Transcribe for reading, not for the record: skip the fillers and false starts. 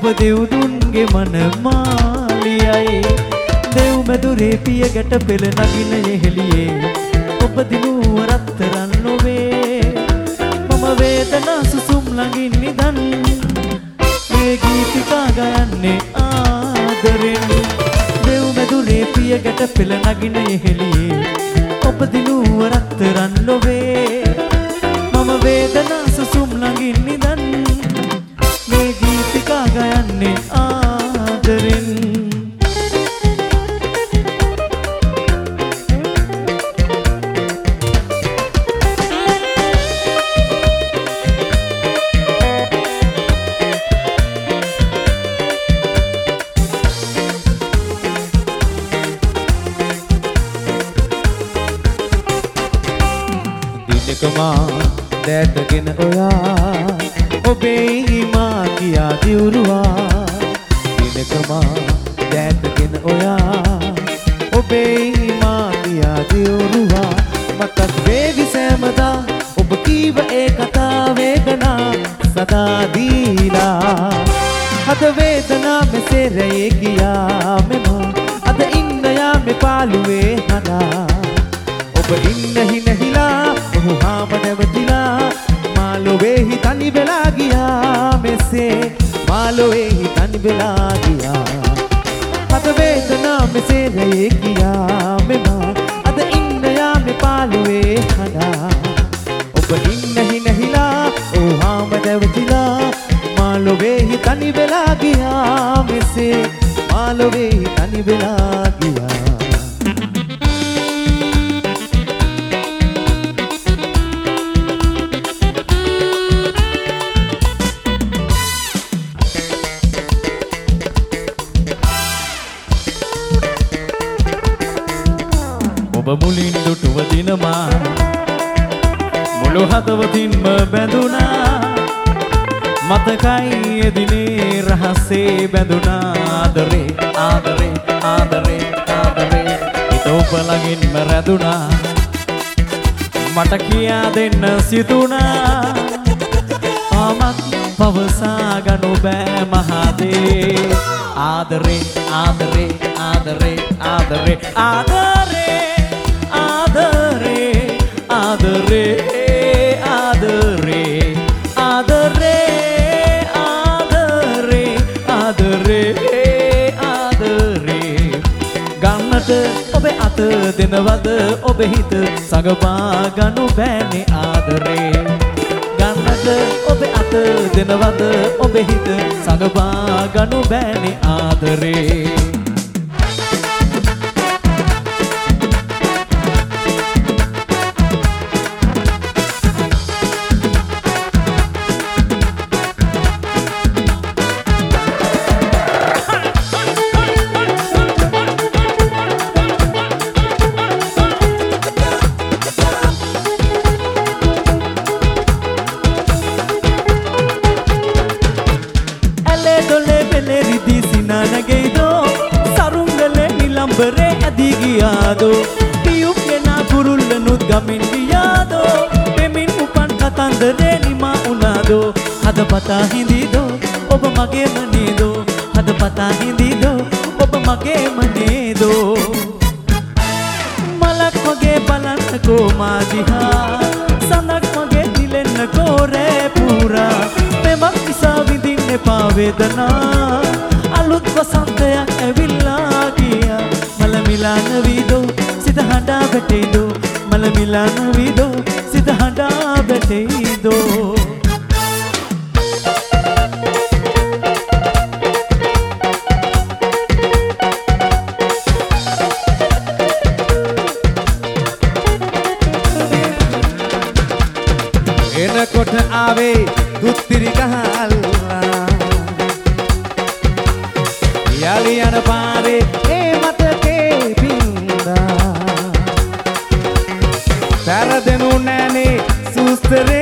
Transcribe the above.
දෙව්දුන්ගේ මනමාලියයි දෙව් මැදුරේ පිය ගැට පෙළ නගින යෙහෙළියේ ඔබ දිනුව රත්තරන් නොවේ මම වේදනා සුසුම් ළඟින් නිදන් මේ ගීතිකා ගයන්නේ ආදරෙන් දෙව් මැදුරේ පිය ගැට පෙළ නගින යෙහෙළියේ ඔබ දිනුව රත්තරන් නොවේ මම වේදනා සුසුම් ළඟින් නිදන් මේ ගීතිකා ගයන්නේ ආදරෙන් දිනකමා දැටගෙන ඔයා ඔබේ මා කියා දිවුරුවා දිනකමා දැටගෙන ඔයා ඔබේ මා කියා දිවුරුවා මතක් වේවි සෑමදා ඔබ කීව ඒ කතා වේදනා සදා දීලා අද වේදනා මෙසේ රැයේ ගියා මෙම අද ඉන්න යාමේ පාළුවේ හදා ඔබ ඉන්න හිනහිලා ඔහු හාම නැවතිලා මාලොවේහි තනි වෙලා ගියා මෙසේ මාලොවේහි තනි වෙලා ගියා අද වේදනා මෙසේ රැයේ ගියා මෙම අද ඉන්න යාමේ පාළුවේ හදා ඔබ ඉන්න හිනහිලා ඔහු හාම නැවතිලා මාලොවේහි තනි වෙලා ගියා මෙසේ මාලොවේහි තනි වෙලා ගියා ඔබ මුලින් දුටුව දිනමා මුළු හදවතින්ම බැඳුනා මතකයි එදිනේ රහසේ බැඳුනා ආදරේ ආදරේ ආදරේ ආදරේ හිත ඔබ ළඟින්ම රැඳුනා මට කියා දෙන්න සිතුනා ආමත් පවසා ගනු බෑ මහදේ ආදරේ ආදරේ ආදරේ ආදරේ ආදරේ ආදරේ ආදරේ ආදරේ ආදරේ ආදරේ ආදරේ ගන්නට ඔබේ අත දෙනවද ඔබේ හිත සඟපා ගනු බෑනේ ආදරේ ගන්නට ඔබේ අත දෙනවද ඔබේ හිත සඟපා ගනු බෑනේ ආදරේ ගියාදෝ පියුක්ගෙනා කුරුල්ලනුත් ගමින් ගියාදෝ පෙමින් උපන් කතන්දරේ නිමා උනාදෝ හද පතා හිඳීදෝ ඔබ මගේම නේදෝ හද පතා හිඳීදෝ ඔබ මගේම නේදෝ මලක් වගේ බලන්නකෝ මා දිහා සඳක් වගේ දිලෙන්නකෝ රෑ පුරා මෙමක් නිසා විඳින්න එපා වේදනා අලුත් වසන්තයක් ඇවිල්ලා ගියා මල මිලාන වීදෝ සිත හඬා වැටෙයිදෝ මල මිලාන වීදෝ සිත හඬා වැටෙයිදෝ එනකොට ආවේ දුත්තිරි ගහල්ලා යලි යන පාරේ ඒ මතකේ පින්දා පෙරදෙනු නැනේ සුස්තරේ